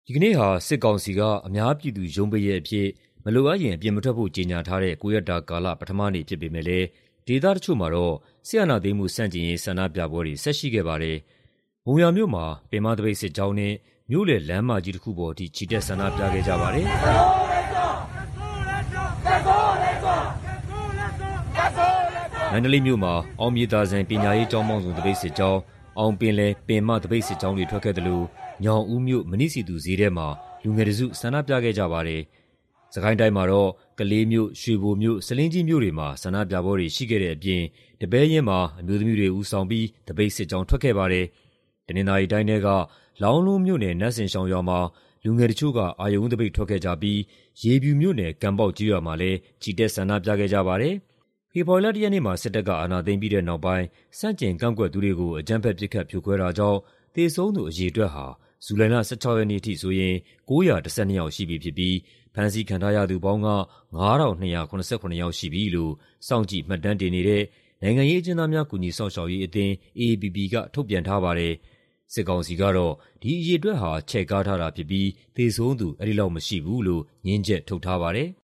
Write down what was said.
ဒီကနေ့ဟာစစ်ကောင်စီကအများပြည်သူရုံးပိတ်ရက်အဖြစ်မလိုအပ်ရင်အပြင်မထွက်ဖို့ကြေညာထားတဲ့9ရက်တာကာလပထမနေ့ဖြစ်ပေမဲ့လည်းဒေသတချို့မှာတော့ဆရာနာသိမ်းမှုစန့်ကျင်ရေးဆန္ဒပြပွဲတွေဆက်ရှိခဲ့ပါတယ်။မုံရမြို့မှာပင်မသပိတ်စစ်ကြောင်းနဲ့မြို့လယ်လမ်းမကြီးတစ်ခုပေါ်ထိချီတက်ဆန္ဒပြခဲ့ကြပါတယ်။မန္တလေးမြို့မှာအောင်မြေသာစံပညာရေးကျောင်းပေါင်းစုံသပိတ်စစ်ကြောင်းအောင်ပင်လယ်ပင်မသပိတ်စစ်ကြောင်းတွေထွက်ခဲ့တယ်လို့ညောင်ဦးမြို့မဏိစီသူဈေးထဲမှာလူငယ်တစုဆန္ဒပြခဲ့ကြပါတယ်။စကိုင်းတိုင်းမှာတော့ကလေးမြို့၊ရွှေဘိုမြို့၊ဆားလင်းကြီးမြို့တွေမှာဆန္ဒပြပွဲတွေရှိခဲ့တဲ့အပြင်တပဲရင်းမှာအမျိုးသမီးတွေဦးဆောင်ပြီးသပိတ်စစ်ကြောင်းထွက်ခဲ့ပါတယ်။တနင်္သာရီတိုင်းထဲကလောင်းလုံးမြို့နယ်နတ်စင်ရှောင်ရွာမှာလူငယ်တချို့ကအာရုံသပိတ်ထွက်ခဲ့ကြပြီးရေပြူမြို့နယ်ကံပေါက်ကျေးရွာမှာလည်းချီတက်ဆန္ဒပြခဲ့ကြပါတယ်။ဖေဖော်ဝါရီလ 1 ရက်နေ့မှာစစ်တပ်ကအာဏာသိမ်းပြီးတဲ့နောက်ပိုင်းစန့်ကျင်ကန့်ကွက်သူတွေကိုအကြမ်းဖက်ပစ်ခတ်ဖြိုခွဲတာကြောင့်သေဆုံးသူအရေအတွက်ဟာဇူလိုင်လ 16 ရက်နေ့အထိဆိုရင်912 ယောက်ရှိပြီဖြစ်ပြီးဖမ်းဆီးခံထားရသူပေါင်းက9287 ယောက်ရှိပြီလို့စောင့်ကြည့်မှတ်တမ်းတင်နေတဲ့နိုင်ငံရေးအကျဉ်းသားများကူညီစောင့်ရှောက်ရေးအသင်း AAPP ကထုတ်ပြန်ထားပါတယ်။စစ်ကောင်စီကတော့ဒီအရေအတွက်ဟာချဲ့ကားထားတာဖြစ်ပြီးသေဆုံးသူအဲဒီလောက်မရှိဘူးလို့ငြင်းချက်ထုတ်ထားပါတယ်။